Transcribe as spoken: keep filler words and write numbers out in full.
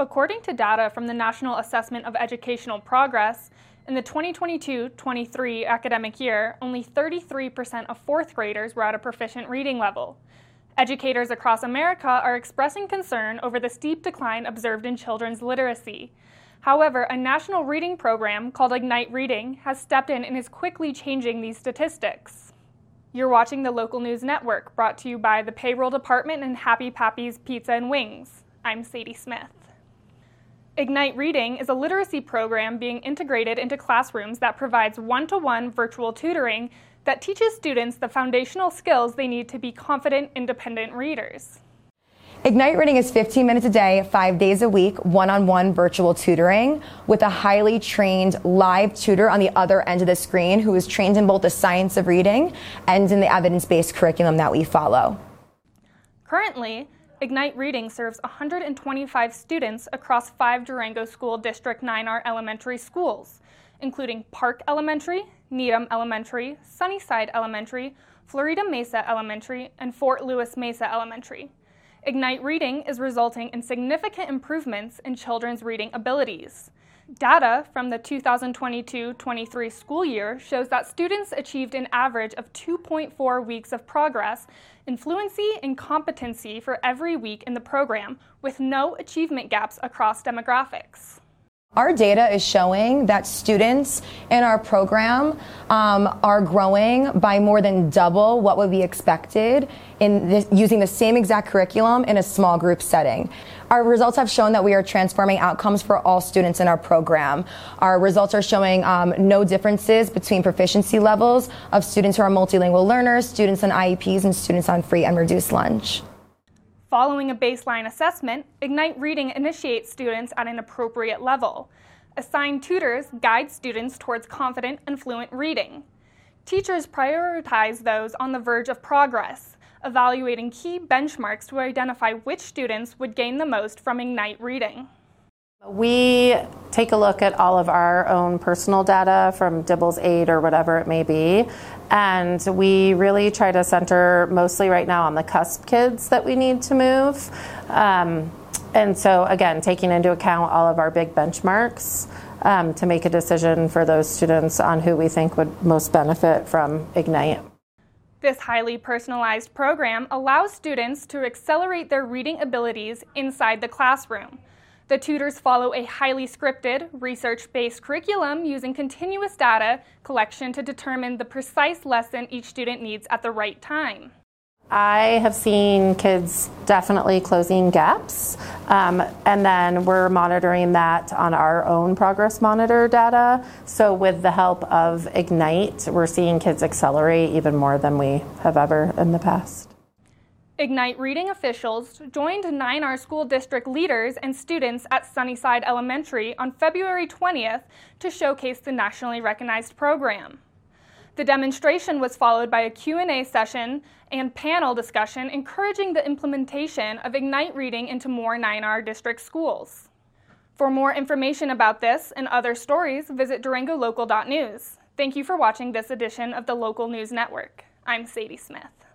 According to data from the National Assessment of Educational Progress, in the twenty twenty-two twenty-three academic year, only thirty-three percent of fourth graders were at a proficient reading level. Educators across America are expressing concern over the steep decline observed in children's literacy. However, a national reading program called Ignite Reading has stepped in and is quickly changing these statistics. You're watching the Local News Network, brought to you by the Payroll Department and Happy Pappy's Pizza and Wings. I'm Sadie Smith. Ignite Reading is a literacy program being integrated into classrooms that provides one-to-one virtual tutoring that teaches students the foundational skills they need to be confident, independent readers. Ignite Reading is fifteen minutes a day, five days a week, one-on-one virtual tutoring with a highly trained live tutor on the other end of the screen who is trained in both the science of reading and in the evidence-based curriculum that we follow. Currently, Ignite Reading serves one hundred twenty-five students across five Durango School District nine R elementary schools, including Park Elementary, Needham Elementary, Sunnyside Elementary, Florida Mesa Elementary, and Fort Lewis Mesa Elementary. Ignite Reading is resulting in significant improvements in children's reading abilities. Data from the two thousand twenty-two twenty-three school year shows that students achieved an average of two point four weeks of progress in fluency and competency for every week in the program, with no achievement gaps across demographics. Our data is showing that students in our program um, are growing by more than double what would be expected in this, using the same exact curriculum in a small group setting. Our results have shown that we are transforming outcomes for all students in our program. Our results are showing um, no differences between proficiency levels of students who are multilingual learners, students on I E Ps, and students on free and reduced lunch. Following a baseline assessment, Ignite Reading initiates students at an appropriate level. Assigned tutors guide students towards confident and fluent reading. Teachers prioritize those on the verge of progress, evaluating key benchmarks to identify which students would gain the most from Ignite Reading. We take a look at all of our own personal data from DIBELS eight or whatever it may be, and we really try to center mostly right now on the cusp kids that we need to move. Um, and so again, taking into account all of our big benchmarks um, to make a decision for those students on who we think would most benefit from Ignite. This highly personalized program allows students to accelerate their reading abilities inside the classroom. The tutors follow a highly scripted, research-based curriculum using continuous data collection to determine the precise lesson each student needs at the right time. I have seen kids definitely closing gaps, um, and then we're monitoring that on our own Progress Monitor data. So with the help of Ignite, we're seeing kids accelerate even more than we have ever in the past. Ignite Reading officials joined nine R school district leaders and students at Sunnyside Elementary on February twentieth to showcase the nationally recognized program. The demonstration was followed by a Q and A session and panel discussion encouraging the implementation of Ignite Reading into more nine R district schools. For more information about this and other stories, visit Durango Local dot news. Thank you for watching this edition of the Local News Network. I'm Sadie Smith.